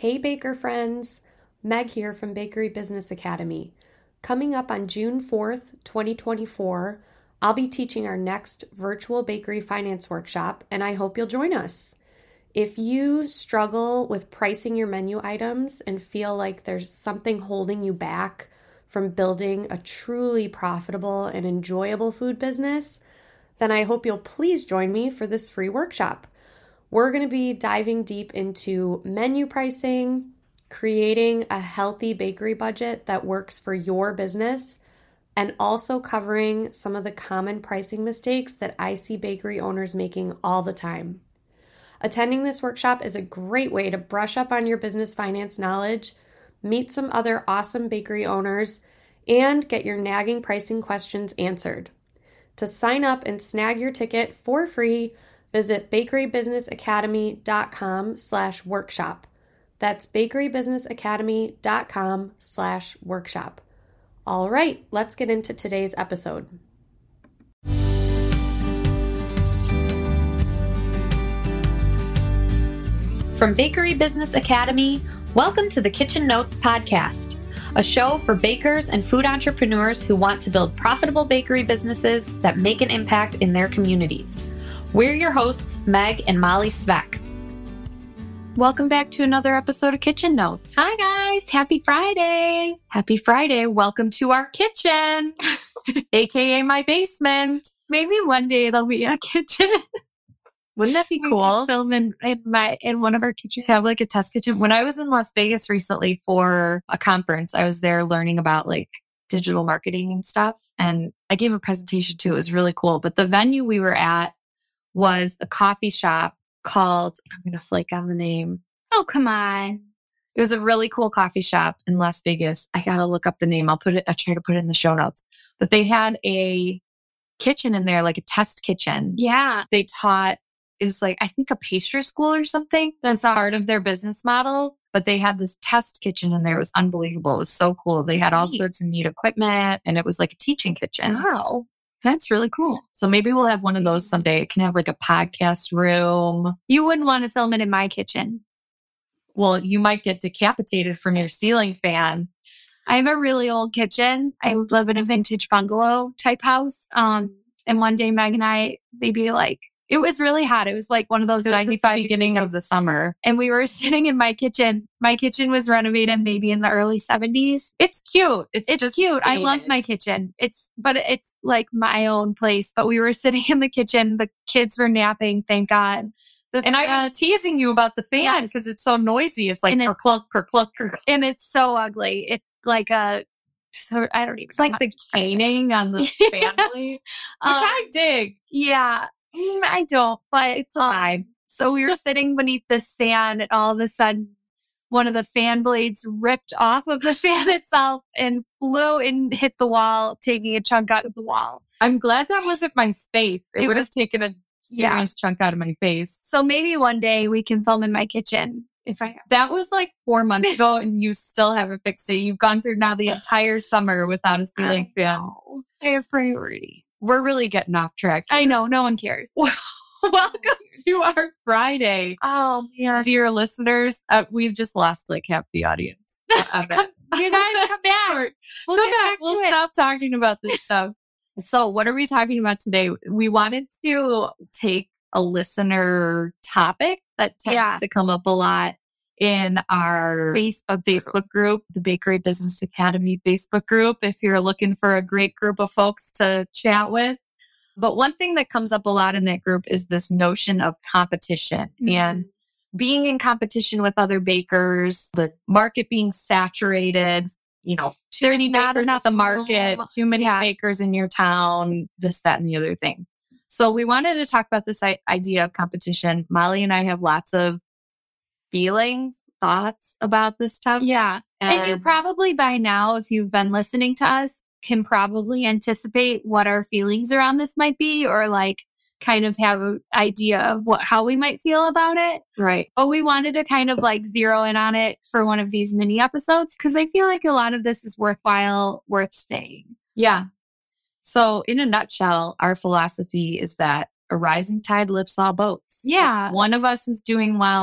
Hey baker friends, Meg here from Bakery Business Academy. Coming up on June 4th, 2024, I'll be teaching our next virtual bakery finance workshop, and I hope you'll join us. If you struggle with pricing your menu items and feel like there's something holding you back from building a truly profitable and enjoyable food business, then I hope you'll please join me for this free workshop. We're going to be diving deep into menu pricing, creating a healthy bakery budget that works for your business, and also covering some of the common pricing mistakes that I see bakery owners making all the time. Attending this workshop is a great way to brush up on your business finance knowledge, meet some other awesome bakery owners, and get your nagging pricing questions answered. To sign up and snag your ticket for free, visit bakerybusinessacademy.com/workshop. That's bakerybusinessacademy.com/workshop. All right, let's get into today's episode. From Bakery Business Academy, welcome to the Kitchen Notes Podcast, a show for bakers and food entrepreneurs who want to build profitable bakery businesses that make an impact in their communities. We're your hosts, Meg and Molly Svek. Welcome back to another episode of Kitchen Notes. Hi guys, happy Friday. Happy Friday. Welcome to our kitchen, aka my basement. Maybe one day it'll be a kitchen. Wouldn't that be cool? Film in one of our kitchens. Have like a test kitchen. When I was in Las Vegas recently for a conference, I was there learning about like digital marketing and stuff. And I gave a presentation too. It was really cool. But the venue we were at was a coffee shop called, I'm going to flake on the name. Oh, come on. It was a really cool coffee shop in Las Vegas. I got to look up the name. I'll try to put it in the show notes. But they had a kitchen in there, like a test kitchen. Yeah. They taught, it was like, I think a pastry school or something. That's part of their business model. But they had this test kitchen in there. It was unbelievable. It was so cool. They had all sorts of neat equipment and it was like a teaching kitchen. Wow. That's really cool. So maybe we'll have one of those someday. It can have like a podcast room. You wouldn't want to film it in my kitchen. Well, you might get decapitated from your ceiling fan. I have a really old kitchen. I live in a vintage bungalow type house. And one day Meg and I, it was really hot. It was like one of those 95 beginning of the summer. And we were sitting in my kitchen. My kitchen was renovated maybe in the early 70s. It's cute. It's just cute. dated. I love my kitchen. It's like my own place. But we were sitting in the kitchen. The kids were napping, thank God. I was teasing you about the fan because it's so noisy. It's like cluck. And it's so ugly. It's like I don't even. It's like the caning on the family, which I dig. Yeah. I don't, but it's fine. So we were sitting beneath this fan and all of a sudden one of the fan blades ripped off of the fan itself and flew and hit the wall, taking a chunk out of the wall. I'm glad that wasn't my face. It would have taken a serious chunk out of my face. So maybe one day we can film in my kitchen. That was like 4 months ago and you still haven't fixed it. You've gone through now the entire summer without a ceiling fan. I have priority. We're really getting off track here. I know. No one cares. Welcome to our Friday. Oh, man. Dear listeners, we've just lost like half the audience. You guys come back. We'll stop talking about this stuff. So what are we talking about today? We wanted to take a listener topic that tends to come up a lot in our Facebook group, the Bakery Business Academy Facebook group, if you're looking for a great group of folks to chat with. But one thing that comes up a lot in that group is this notion of competition and being in competition with other bakers, the market being saturated, too many bakers at the market, too many bakers in your town, this, that, and the other thing. So we wanted to talk about this idea of competition. Molly and I have lots of feelings, thoughts about this stuff. Yeah. And you probably by now, if you've been listening to us, can probably anticipate what our feelings around this might be or like kind of have an idea of how we might feel about it. Right. But we wanted to kind of like zero in on it for one of these mini episodes because I feel like a lot of this is worth saying. Yeah. So in a nutshell, our philosophy is that a rising tide lifts all boats. Yeah. If one of us is doing well,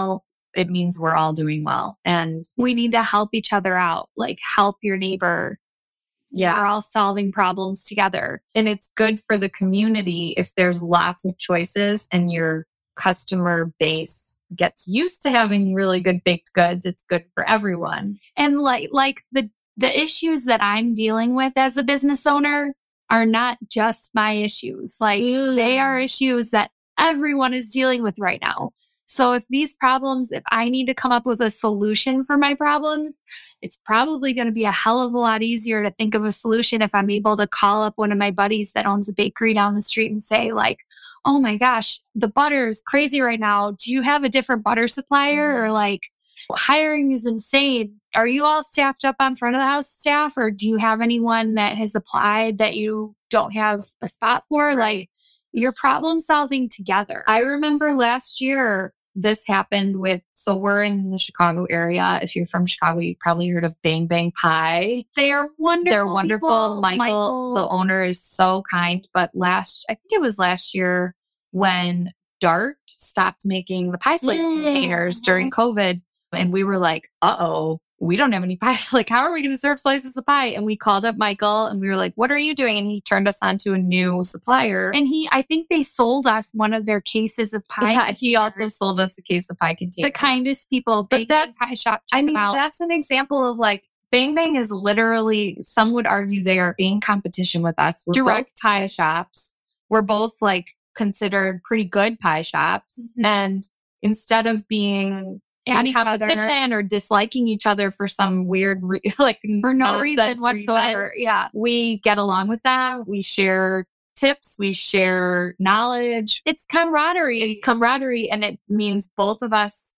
it means we're all doing well. And we need to help each other out, like help your neighbor. yeah, we're all solving problems together. and it's good for the community if there's lots of choices and your customer base gets used to having really good baked goods. It's good for everyone. And like the issues that I'm dealing with as a business owner are not just my issues. Like they are issues that everyone is dealing with right now. So if I need to come up with a solution for my problems, it's probably going to be a hell of a lot easier to think of a solution if I'm able to call up one of my buddies that owns a bakery down the street and say like, oh my gosh, the butter is crazy right now. Do you have a different butter supplier? Or like, hiring is insane. Are you all staffed up on front of the house staff? Or do you have anyone that has applied that you don't have a spot for? Like, you're problem solving together. I remember last year this happened so we're in the Chicago area. If you're from Chicago, you probably heard of Bang Bang Pie. They're wonderful. They're wonderful. Michael, the owner, is so kind. But I think it was last year when Dart stopped making the pie slice containers during COVID. And we were like, uh-oh, we don't have any pie. Like, how are we going to serve slices of pie? And we called up Michael and we were like, what are you doing? And he turned us on to a new supplier. And I think they sold us one of their cases of pie. Yeah, he also sold us a case of pie containers. The kindest people. But that's pie shop. That's an example of like, Bang Bang is literally, some would argue they are in competition with us. We're both pie shops. We're both like considered pretty good pie shops. Mm-hmm. And instead of being in competition or disliking each other for some weird, for no reason whatsoever. Yeah. We get along with them. We share tips. We share knowledge. It's camaraderie. And it means both of us,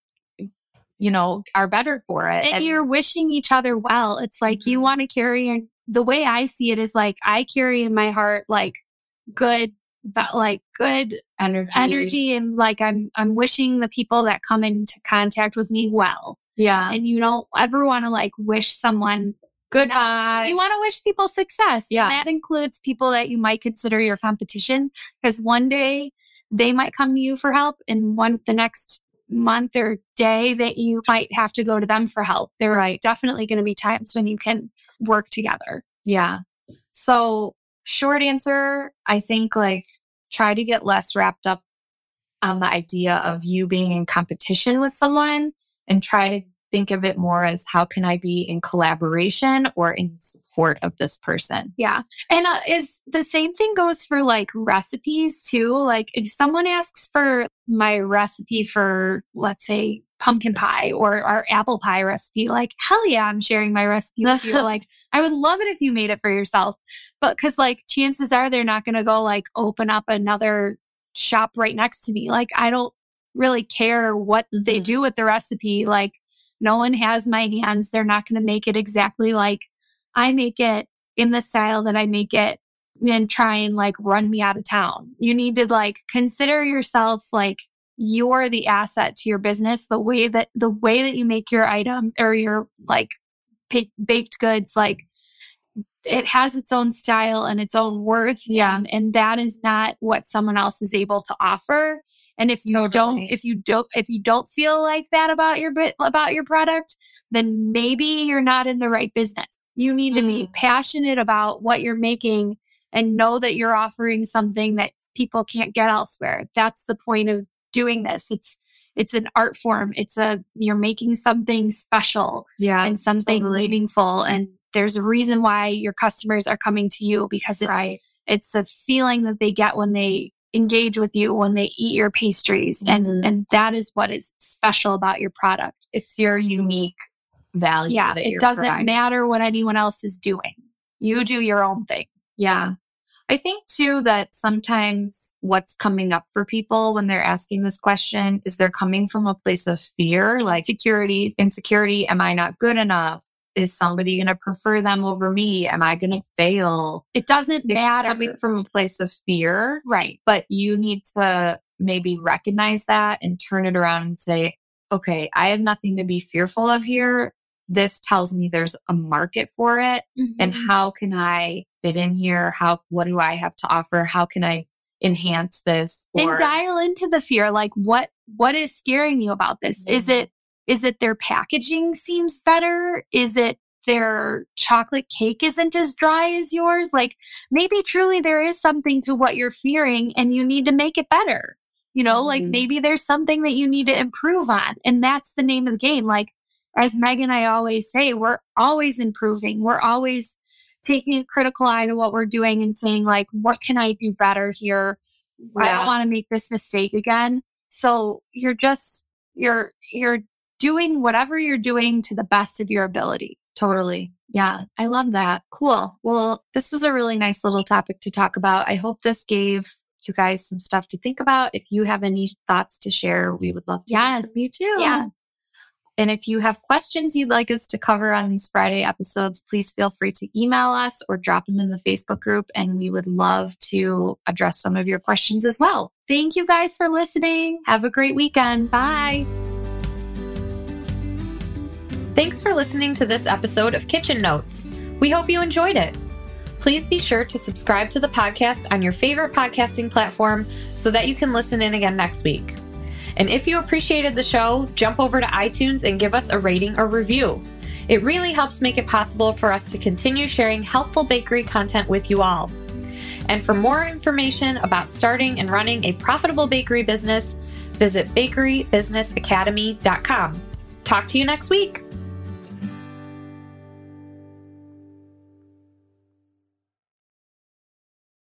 are better for it. And you're wishing each other well. It's like you want to carry, the way I see it is like, I carry in my heart, like good energy. And like, I'm wishing the people that come into contact with me well. Yeah. And you don't ever want to like wish someone good. You want to wish people success. Yeah. And that includes people that you might consider your competition, because one day they might come to you for help, and the next month or day that you might have to go to them for help. There are definitely going to be times when you can work together. Yeah. So short answer, I think like try to get less wrapped up on the idea of you being in competition with someone, and try to think of it more as how can I be in collaboration or in support of this person? Yeah. And is the same thing goes for like recipes too. Like if someone asks for my recipe for, let's say, pumpkin pie or our apple pie recipe, like, hell yeah, I'm sharing my recipe with you. Like, I would love it if you made it for yourself. But because like chances are they're not going to go like open up another shop right next to me. Like, I don't really care what they do with the recipe. Like, no one has my hands. They're not going to make it exactly like I make it in the style that I make it and try and like run me out of town. You need to like consider yourself like you're the asset to your business. The way that you make your item or your like baked goods, like it has its own style and its own worth. Yeah. And that is not what someone else is able to offer. And if you don't feel like that about your product, then maybe you're not in the right business. You need to be passionate about what you're making and know that you're offering something that people can't get elsewhere. That's the point of doing this. It's an art form. You're making something special, and something meaningful. And there's a reason why your customers are coming to you, because it's a feeling that they get when they engage with you, when they eat your pastries. And that is what is special about your product. It's your unique value. Yeah. It doesn't matter what anyone else is doing. You do your own thing. Yeah. I think too that sometimes what's coming up for people when they're asking this question is they're coming from a place of fear, like insecurity. Am I not good enough? Is somebody going to prefer them over me? Am I going to fail? It doesn't matter. It's coming from a place of fear. Right. But you need to maybe recognize that and turn it around and say, okay, I have nothing to be fearful of here. This tells me there's a market for it. Mm-hmm. And how can I fit in here? What do I have to offer? How can I enhance this? And dial into the fear. Like what is scaring you about this? Mm-hmm. Is it their packaging seems better? Is it their chocolate cake isn't as dry as yours? Like maybe truly there is something to what you're fearing and you need to make it better. You know, like maybe there's something that you need to improve on. And that's the name of the game. Like as Meg and I always say, we're always improving. We're always taking a critical eye to what we're doing and saying like, what can I do better here? I don't want to make this mistake again. So you're doing whatever you're doing to the best of your ability. Totally. Yeah. I love that. Cool. Well, this was a really nice little topic to talk about. I hope this gave you guys some stuff to think about. If you have any thoughts to share, we would love to. Yes, me too. Yeah. And if you have questions you'd like us to cover on these Friday episodes, please feel free to email us or drop them in the Facebook group. And we would love to address some of your questions as well. Thank you guys for listening. Have a great weekend. Bye. Thanks for listening to this episode of Kitchen Notes. We hope you enjoyed it. Please be sure to subscribe to the podcast on your favorite podcasting platform so that you can listen in again next week. And if you appreciated the show, jump over to iTunes and give us a rating or review. It really helps make it possible for us to continue sharing helpful bakery content with you all. And for more information about starting and running a profitable bakery business, visit bakerybusinessacademy.com. Talk to you next week.